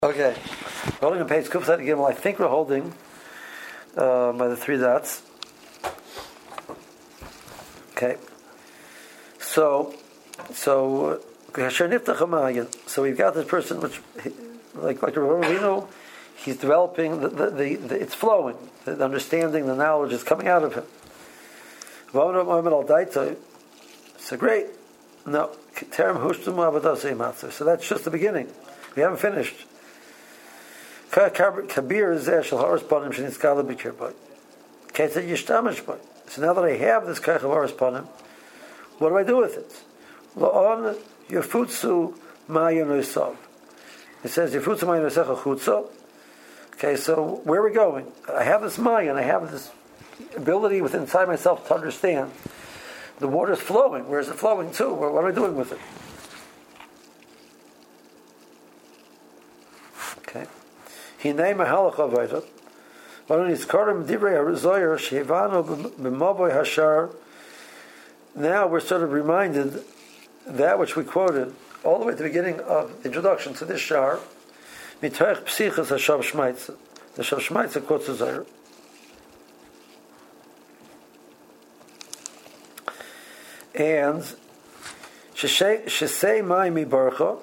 Okay, we're holding on page Kufsat again. Well, I think we're holding by the three dots. Okay, so we've got this person, which like Ravino, he's developing the it's flowing. The understanding, the knowledge is coming out of him. So great. No, so that's just the beginning. We haven't finished. Kabir is there. Shall Horace Panim Shenitzkala Bikir Boy. Ketzad Yishtamish Boy. So now that I have this Kach of Horace Panim, what do I do with it? La'on Yafutsu Ma'yan Oisav. It says Yafutsu Ma'yan Oisecha Chutzo. Okay, so where are we going? I have this Ma'yan. I have this ability within inside myself to understand. The water is flowing. Where is it flowing to? What am I doing with it? Okay. Now we're sort of reminded that which we quoted all the way at the beginning of the introduction to this shar. The Shav Shmaitza quotes the Zohar. And Shesei Mai Mibarcha.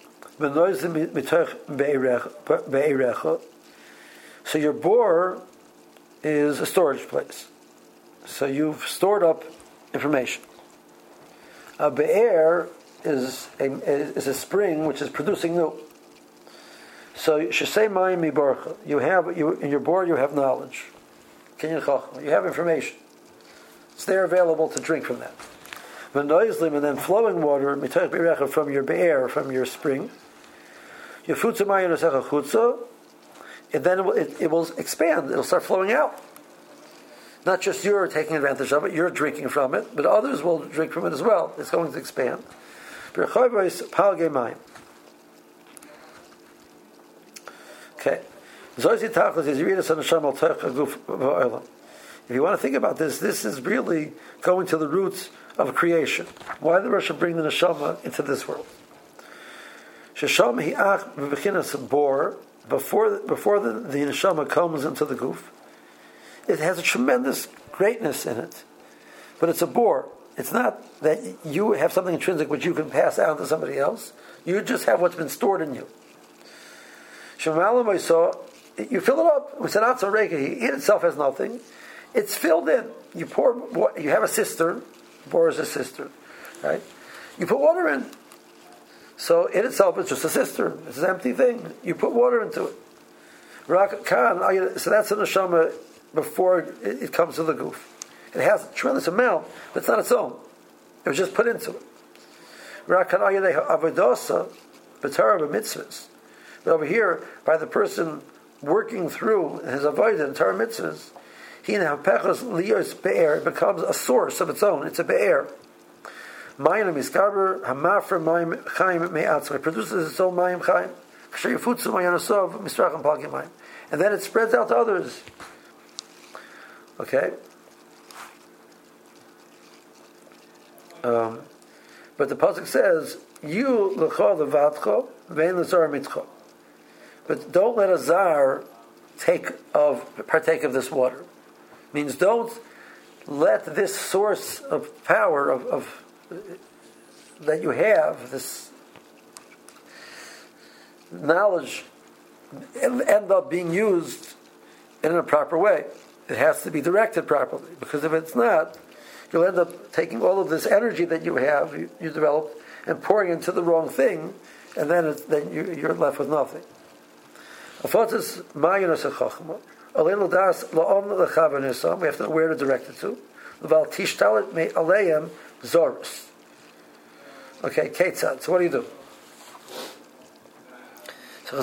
So your bore is a storage place. So you've stored up information. A be'er is a spring which is producing new. So shesei mayim mibarcha. You have in your bore you have knowledge. You have information. It's there available to drink from that. And then flowing water from your be'er, from your spring. And then it will expand. It'll start flowing out. Not just you're taking advantage of it, you're drinking from it, but others will drink from it as well. It's going to expand. Okay. If you want to think about this, this is really going to the roots of creation. Why did the Rosh bring the neshama into this world? Shesham hi'ach b'bechinas bor, before the neshama comes into the goof, it has a tremendous greatness in it, but it's a bore. It's not that you have something intrinsic which you can pass out to somebody else. You just have what's been stored in you. Shemalam I saw, you fill it up. We said it itself has nothing. It's filled in. You pour. You have a cistern. Bore is a cistern, right? You put water in. So in itself, it's just a cistern. It's an empty thing. You put water into it. So that's a neshama before it comes to the goof. It has a tremendous amount, but it's not its own. It was just put into it. But over here, by the person working through his avodah and Torah mitzvahs, it becomes a source of its own. It's a be'er. It produces its own mayim chaim. And then it spreads out to others. Okay? But the pasuk says, "You l'chol levatcho ve'en l'zar mitcho." But don't let a zar partake of this water. Means don't let this source of power of that you have, this knowledge, end up being used in a proper way. It has to be directed properly, because if it's not, you'll end up taking all of this energy that you have, you developed, and pouring into the wrong thing, and then you're left with nothing. We have to know where to direct it to. Okay, Ketzad. So what do you do? So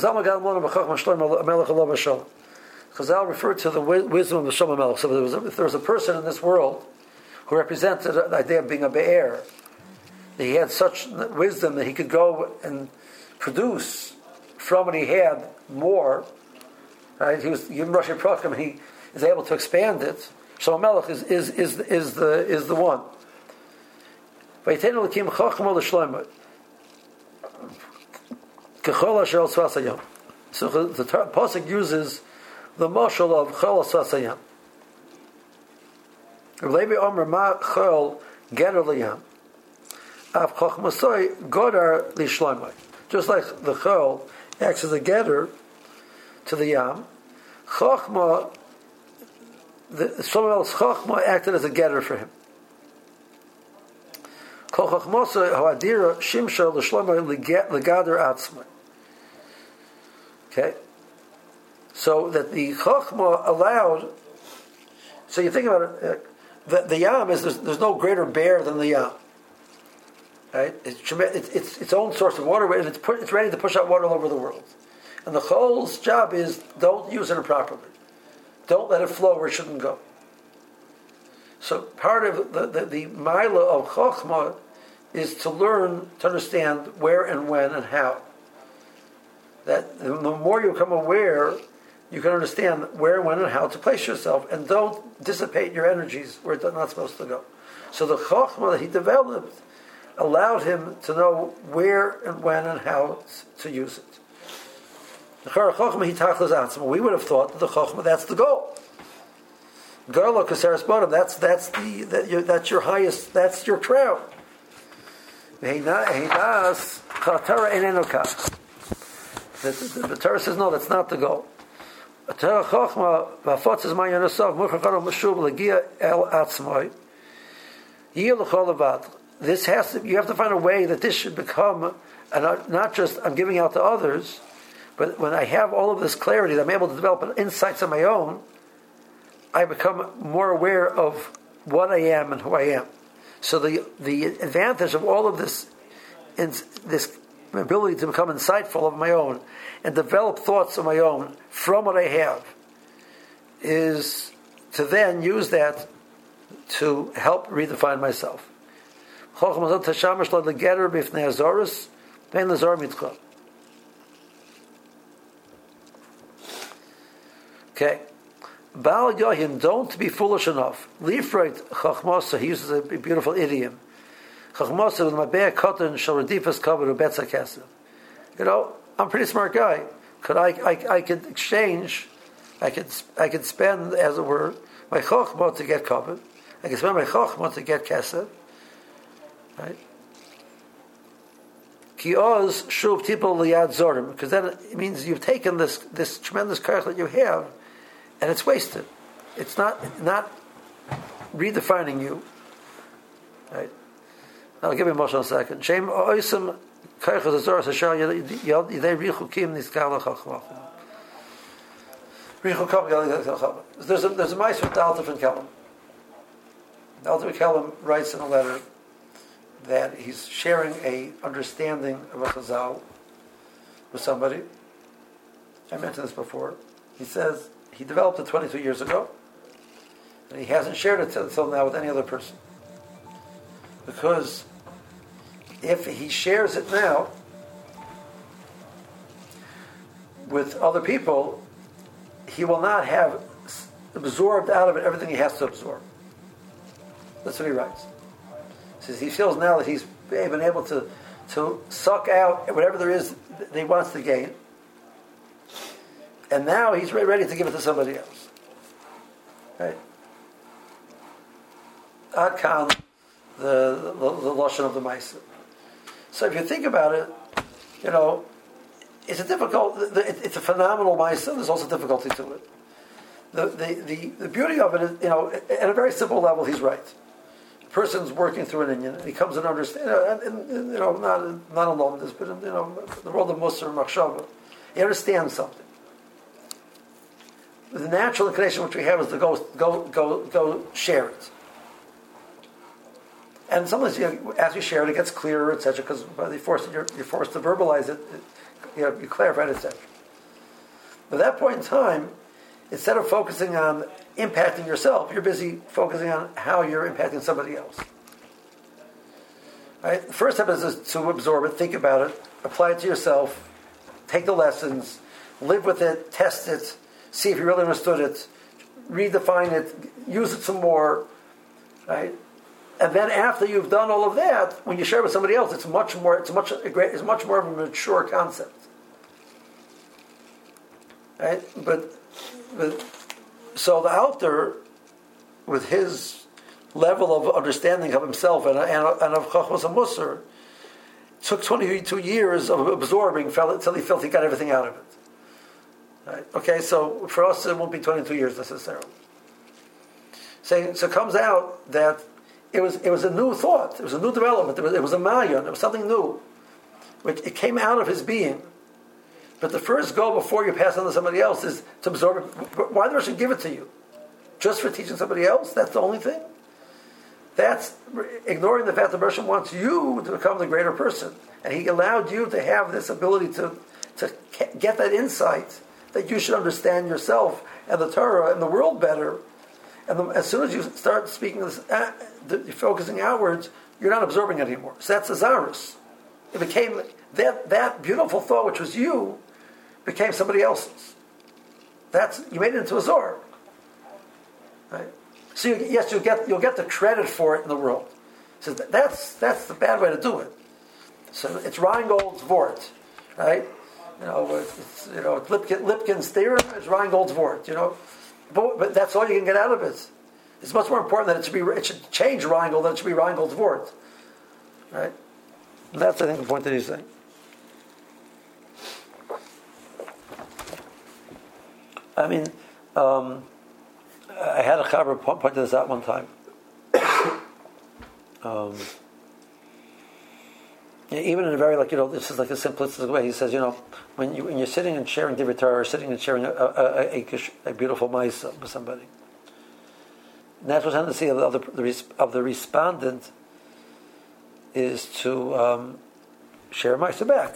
Chazal referred to the wisdom of the Shlomo Melech. So if there was a person in this world who represented the idea of being a be'er, that he had such wisdom that he could go and produce from what he had more, right? He was given Rosh Prokim, and he is able to expand it. Shlomo Melech is the one. Vayitenu l'kim chachma l'shlomo. Kechol asher al tzvas hayom. So the pasuk uses the mashal of chol asasayam. Levi Omer ma chol gerer liyam. Av chochmasoi godar lishloimai. Just like the chol acts as a getter to the yam, chochma, someone else chochma acted as a getter for him. Kol chochmasoi hoadira shimsha lishloimai legader atzmai. Okay, so that the chochma allowed. So you think about it. The yam is there's no greater bear than the yam, right? It's its own source of water, and it's ready to push out water all over the world. And the chol's job is don't use it improperly, don't let it flow where it shouldn't go. So part of the mila of chochma is to learn to understand where and when and how. That the more you become aware, you can understand where, when, and how to place yourself, and don't dissipate your energies where they're not supposed to go. So the chokhmah that he developed allowed him to know where and when and how to use it. We would have thought that the chokhmah, that's the goal. Garla kaseres bottom, that's your highest, that's your crown. The Torah says no, that's not the goal. This has to, you have to find a way that this should become, not just I'm giving out to others, but when I have all of this clarity, that I'm able to develop insights on my own, I become more aware of what I am and who I am. So the advantage of all of this ability to become insightful of my own and develop thoughts of my own from what I have is to then use that to help redefine myself. Okay. Baal Yohin, don't be foolish enough. Lifreit Chachmasa, he uses a beautiful idiom. Chachmasa with my bear cotton shall redifas cover to betza kesef. You know, I'm a pretty smart guy. I could exchange, I could spend, as it were, my chokhmah to get covered. I could spend my chokhmah to get kesef. Right? Ki oz shuv tipol liyad zorim, because then it means you've taken this tremendous karach that you have, and it's wasted. It's not redefining you. Right? I'll give you a motion in a second. Shem oisim karach azor sashal yidei richu kim niskala chachmah. Richu kam yidei chachmah. There's a mice with the Alter Kelm. The Alter Kelm writes in a letter that he's sharing a understanding of a chazal with somebody. I mentioned this before. He says he developed it 22 years ago, and he hasn't shared it until now with any other person. Because if he shares it now with other people, he will not have absorbed out of it everything he has to absorb. That's what he writes. He says he feels now that he's been able to suck out whatever there is that he wants to gain, and now he's ready to give it to somebody else. Right? Ad kan, the lashon of the Maisa. So if you think about it, you know, it's a phenomenal Maisa. There's also difficulty to it. The beauty of it is, you know, at a very simple level, he's right. A person's working through an inyan, and he comes and understands, you know, not alone this, but in, you know, the world of Musar and Machshava, he understands something. The natural inclination which we have is to go share it. And sometimes, you know, as you share it, it gets clearer, etc. Because you're forced to verbalize it, you know, you clarify it, etc. But at that point in time, instead of focusing on impacting yourself, you're busy focusing on how you're impacting somebody else. Right? The first step is to absorb it, think about it, apply it to yourself, take the lessons, live with it, test it, see if you really understood it, redefine it, use it some more, right? And then after you've done all of that, when you share it with somebody else, it's much more of a mature concept. Right? But so the Alter, with his level of understanding of himself and of Chachmas and Musar, took 22 years of absorbing until he felt he got everything out of it. Right? Okay, so for us it won't be 22 years necessarily. So it comes out that it was a new thought, it was a new development, it was a mayan, it was something new. It came out of his being. But the first goal before you pass on to somebody else is to absorb it. Why the Rosh give it to you? Just for teaching somebody else? That's the only thing? That's ignoring the fact that the Rosh wants you to become the greater person. And he allowed you to have this ability to get that insight that you should understand yourself and the Torah and the world better. And as soon as you start speaking this, focusing outwards, you're not absorbing it anymore. So that's Azarus. It became that beautiful thought, which was you, became somebody else's. You made it into a Zohar. Right? So you'll get the credit for it in the world. So that's the bad way to do it. So it's Reingold's Vort, right? It's Lipkin's theorem. It's Reingold's Vort. But that's all you can get out of it. It's much more important that it should change Reingold than it should be Reingold's Vort, right? And that's, I think, the point that he's saying. I mean, I had a Chaver point this out one time. Even in a very this is like a simplistic way. He says, when you're sitting and sharing Divrei Torah, or sitting and sharing a beautiful ma'isa with somebody, natural tendency of the respondent is to share a ma'isa back.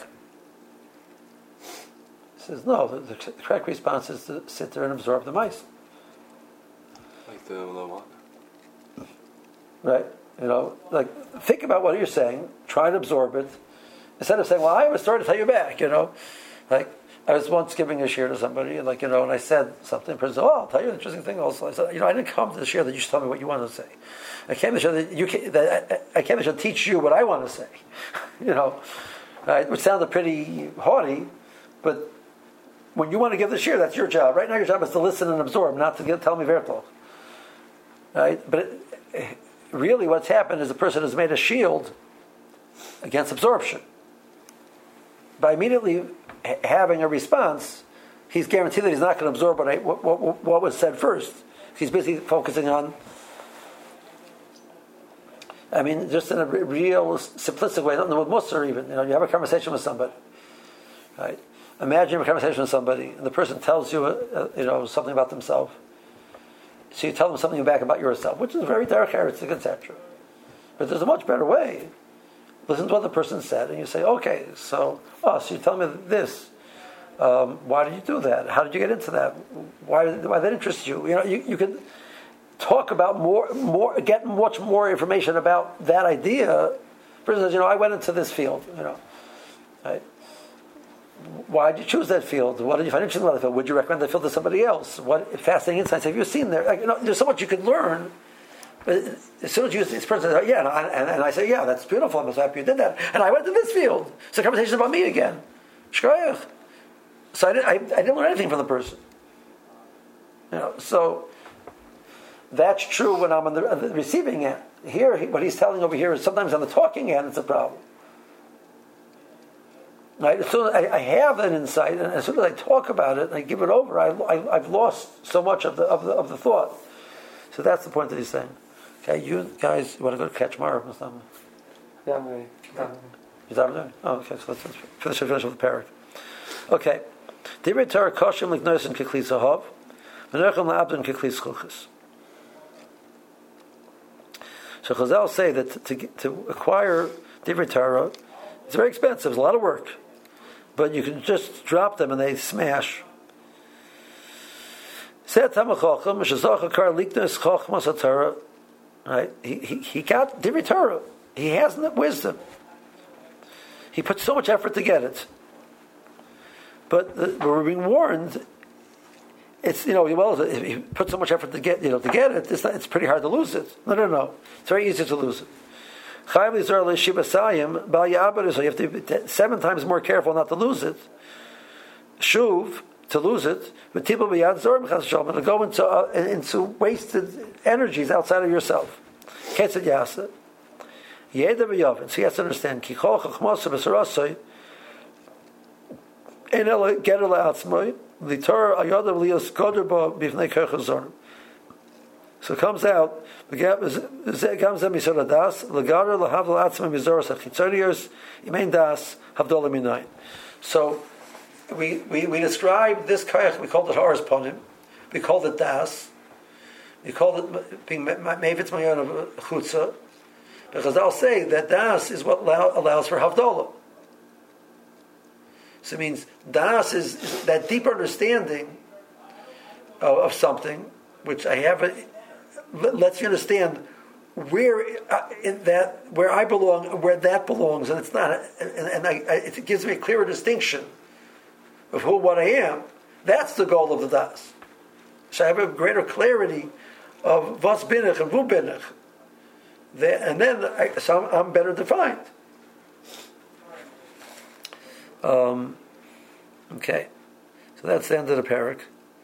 He says, no, the correct response is to sit there and absorb the ma'isa. Like the Lawaka. Right? Think about what you're saying, try to absorb it, instead of saying, well, I have a story to tell you back, Like, I was once giving a share to somebody, and and I said something, the person said, I'll tell you an interesting thing also. I said, I didn't come to the share that you should tell me what you want to say. I came to the share I came to the share to teach you what I want to say. Right? Which sounded pretty haughty, but when you want to give the share, that's your job. Right now your job is to listen and absorb, not to tell me Vertol. Right? But really what's happened is the person has made a shield against absorption. By immediately having a response, he's guaranteed that he's not going to absorb what was said first. He's busy focusing on, just in a real simplistic way, not with Musar even. You have a conversation with somebody, right? Imagine a conversation with somebody, and the person tells you, something about themselves. So you tell them something back about yourself, which is very dark, heretic, etc. But there's a much better way. Listen to what the person said, and you say, okay, so you tell me this. Why did you do that? How did you get into that? Why that interests you? You can talk about more, get much more information about that idea. For instance, I went into this field, right? Why did you choose that field? What did you find interesting about the field? Would you recommend that field to somebody else? What fascinating insights have you seen there? There's so much you can learn. But as soon as this person says, and I say, yeah, that's beautiful, I'm so happy you did that. And I went to this field. It's a conversation about me again. Shkoyach. So I didn't learn anything from the person. So that's true when I'm on the receiving end. Here, what he's telling over here is sometimes on the talking end, it's a problem. Right? As soon as I have an insight, and as soon as I talk about it and I give it over, I've lost so much of the thought. So that's the point that he's saying. Okay, you guys want to go catch Mara? Yeah, I'm ready. Is that what Oh, okay. So let's finish with the parak. Okay. Divrei Torah koshim liknois and kikli zahav, v'nercham la'abdon kikli schulchis. So Chazal say that to acquire Divrei Torah, it's very expensive. It's a lot of work, but you can just drop them and they smash. Said Tamachacham, Shazachakar Liknas Chachmas HaTorah. Right? He got Divrei Torah. He has wisdom. He put so much effort to get it. But we're being warned. It's if he put so much effort to get it, it's pretty hard to lose it. No. It's very easy to lose it. You have to be 7 times more careful not to lose it. Shuv, to lose it, but people beyond Zorim Chas Shalom, and to go into wasted energies outside of yourself. Ketzad Yasa. Yeda v'Yavin. So he has to understand. Kichol Chachmasa B'Sarasai. Ein ela Geder La'atzmai. Litor Ayadav Lios Goder Ba B'Fnei Kercha Zorim. So it comes out. So we described this kayach, we called it Horas Ponim, we called it Das, we called it being Mevitz Mayon of Chutza, because I'll say that Das is what allows for Havdalah. So it means Das is that deep understanding of something, which I have lets you understand where I belong, where that belongs, and it's not, it gives me a clearer distinction of what I am. That's the goal of the Das. So I have a greater clarity of was bin ich and wo bin ich, and then I'm better defined. Okay, so that's the end of the parak.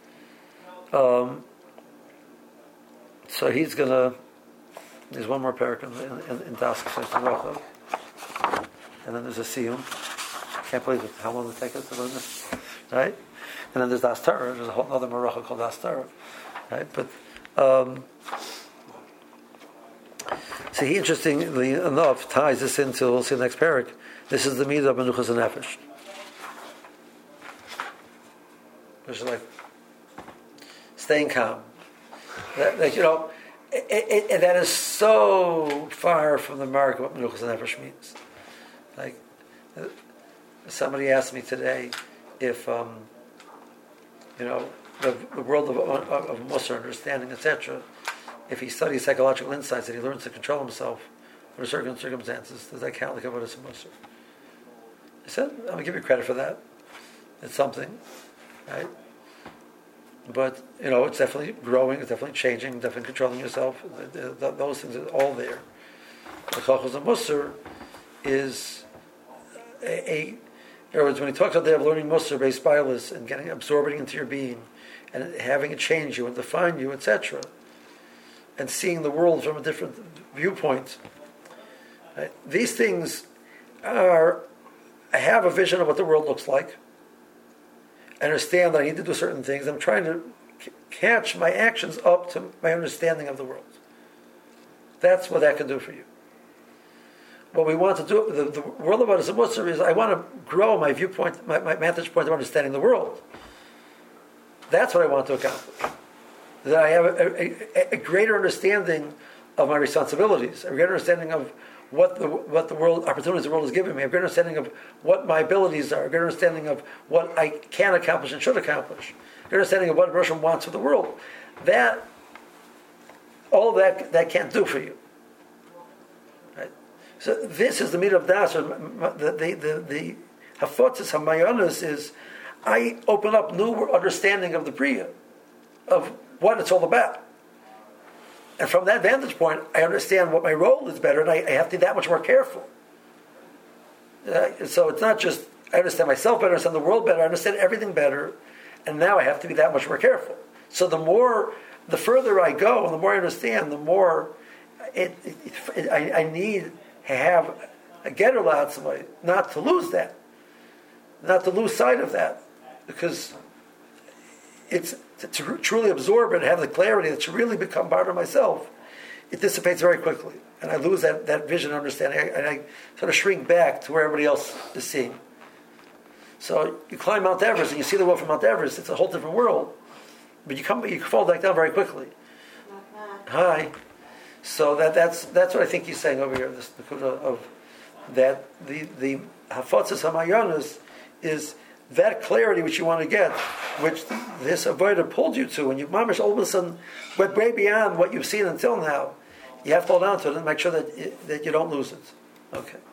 So he's gonna. There's one more parak in Das Rachav, and then there's a siyum. Can't believe it, how long it takes us to learn this, right? And then there's Das Torah. There's a whole other maracha called Das Torah, right? But so he interestingly enough ties this into. We'll see the next parak. This is the midah of menuchas and nefesh, which is like staying calm. That that is so far from the mark of what menuchas and nefesh means. Like somebody asked me today if the world of Musar, understanding, etc. If he studies psychological insights and he learns to control himself under certain circumstances, does that count like avodas Musar? I said, I'm gonna give you credit for that. It's something, right? But it's definitely growing, it's definitely changing, definitely controlling yourself. Those things are all there. The Chachos and Musar is in other words, when he talks about there of learning Musar based bias and absorbing into your being and having it change you and define you, etc., and seeing the world from a different viewpoint, right? These things I have a vision of what the world looks like. I understand that I need to do certain things. I'm trying to catch my actions up to my understanding of the world. That's what that can do for you. What we want to do, the world of Avodas Musar is I want to grow my viewpoint, my vantage point of understanding the world. That's what I want to accomplish. That I have a greater understanding of my responsibilities, a greater understanding of what the world opportunities the world is giving me, a greater understanding of what my abilities are, a greater understanding of what I can accomplish and should accomplish, a greater understanding of what Hashem wants for the world. That all that can't do for you. Right? So this is the midah of das. The hafotzes hamayonos is I open up new understanding of the Bria, of what it's all about. And from that vantage point, I understand what my role is better, and I have to be that much more careful. So it's not just I understand myself better, I understand the world better, I understand everything better, and now I have to be that much more careful. So the further I go, and the more I understand, the more I need to have a getter la'atzmai, not to lose that, not to lose sight of that, because it's to truly absorb it and have the clarity that to really become part of myself, it dissipates very quickly. And I lose that vision and understanding. And I sort of shrink back to where everybody else is seeing. So you climb Mount Everest and you see the world from Mount Everest, it's a whole different world. But you fall back down very quickly. Hi. So that's what I think he's saying over here, this of that the hafotzes hamayonos is that clarity which you want to get, which this avodah pulled you to, and you mamish all of a sudden went way beyond what you've seen until now. You have to hold on to it and make sure that you don't lose it. Okay.